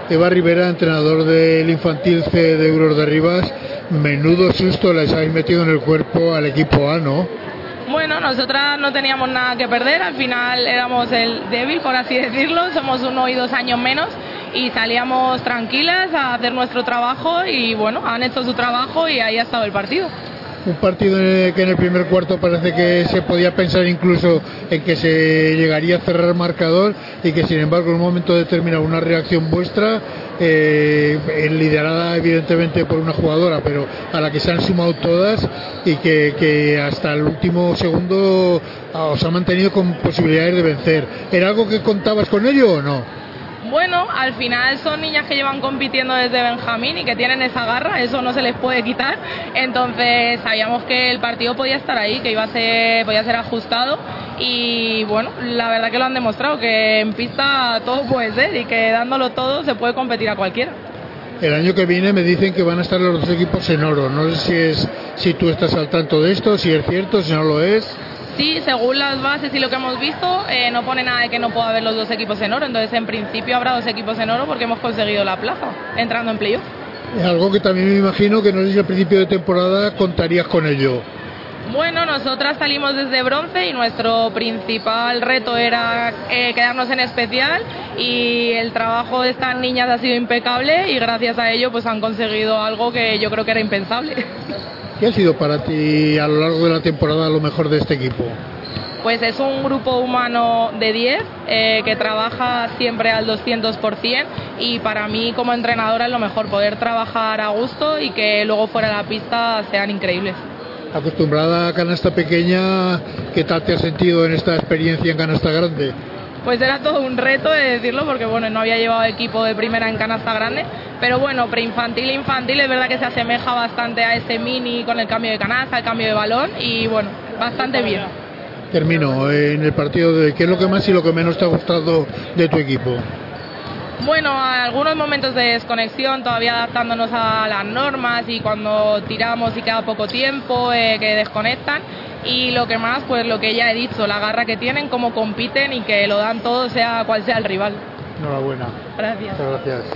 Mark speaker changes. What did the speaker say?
Speaker 1: Eva Rivera, entrenador del infantil C de Euros de Rivas, menudo susto les habéis metido en el cuerpo al equipo A, ¿no?
Speaker 2: Bueno, nosotras no teníamos nada que perder, al final éramos el débil, por así decirlo, somos 1 y 2 años menos y salíamos tranquilas a hacer nuestro trabajo y bueno, han hecho su trabajo y ahí ha estado el partido.
Speaker 1: Un partido que en el primer cuarto parece que se podía pensar incluso en que se llegaría a cerrar marcador y que sin embargo en un momento determinado una reacción vuestra, liderada evidentemente por una jugadora, pero a la que se han sumado todas y que hasta el último segundo os ha mantenido con posibilidades de vencer. ¿Era algo que contabas con ello o no?
Speaker 2: Bueno, al final son niñas que llevan compitiendo desde Benjamín y que tienen esa garra, eso no se les puede quitar, entonces sabíamos que el partido podía estar ahí, que podía ser ajustado y bueno, la verdad que lo han demostrado, que en pista todo puede ser y que dándolo todo se puede competir a cualquiera.
Speaker 1: El año que viene me dicen que van a estar los dos equipos en oro, no sé si tú estás al tanto de esto, si es cierto, si no lo es.
Speaker 2: Sí, según las bases y lo que hemos visto, no pone nada de que no pueda haber los dos equipos en oro. Entonces, en principio, habrá 2 equipos en oro porque hemos conseguido la plaza, entrando en playoff.
Speaker 1: Es algo que también me imagino que no sé si al principio de temporada contarías con ello.
Speaker 2: Bueno, nosotras salimos desde bronce y nuestro principal reto era quedarnos en especial y el trabajo de estas niñas ha sido impecable y gracias a ello pues han conseguido algo que yo creo que era impensable.
Speaker 1: ¿Qué ha sido para ti a lo largo de la temporada lo mejor de este equipo?
Speaker 2: Pues es un grupo humano de 10 que trabaja siempre al 200% y para mí como entrenadora es lo mejor, poder trabajar a gusto y que luego fuera de la pista sean increíbles.
Speaker 1: Acostumbrada a canasta pequeña, ¿qué tal te has sentido en esta experiencia en canasta grande?
Speaker 2: Pues era todo un reto de decirlo porque bueno, no había llevado equipo de primera en canasta grande, pero bueno, preinfantil e infantil es verdad que se asemeja bastante a ese mini con el cambio de canasta, el cambio de balón y bueno, bastante bien.
Speaker 1: Termino, en el partido de ¿qué es lo que más y lo que menos te ha gustado de tu equipo?
Speaker 2: Bueno, algunos momentos de desconexión, todavía adaptándonos a las normas y cuando tiramos y queda poco tiempo, que desconectan. Y lo que más, pues lo que ya he dicho, la garra que tienen, cómo compiten y que lo dan todo sea cual sea el rival.
Speaker 1: Enhorabuena.
Speaker 2: Gracias.
Speaker 1: Muchas gracias.